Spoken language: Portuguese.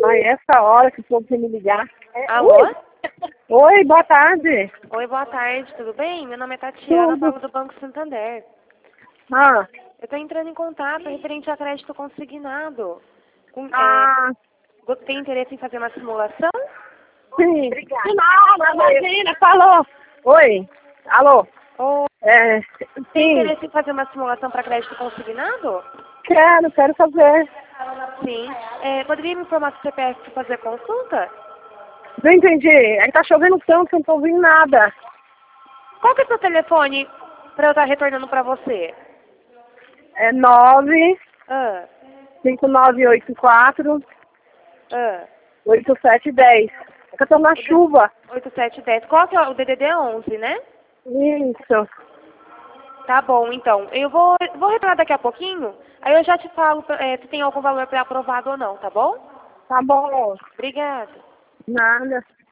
Ai, essa hora que o povo vem me ligar. Alô? Oi, boa tarde. Oi, boa tarde, tudo bem? Meu nome é Tatiana, Tudo. falo do Banco Santander. Ah, Eu estou entrando em contato referente a crédito consignado. Tem interesse em fazer uma simulação? sim. Obrigada. Não, imagina, falou. Oi, alô. Ou tem Sim, interesse em fazer uma simulação para crédito consignado? quero fazer. Sim. Poderia me informar se CPF para fazer consulta? Não entendi. Aí tá chovendo tanto que eu não tô ouvindo nada. Qual que é o seu telefone para eu estar retornando para você? É 9 Ah, 5984 ah. 8710. É que eu tô na chuva. 8710. Qual que é o DDD 11, né? Isso. Tá bom, então. Eu vou retornar daqui a pouquinho, aí eu já te falo se tem algum valor pré-aprovado ou não, tá bom? Tá bom. Obrigada. Nada.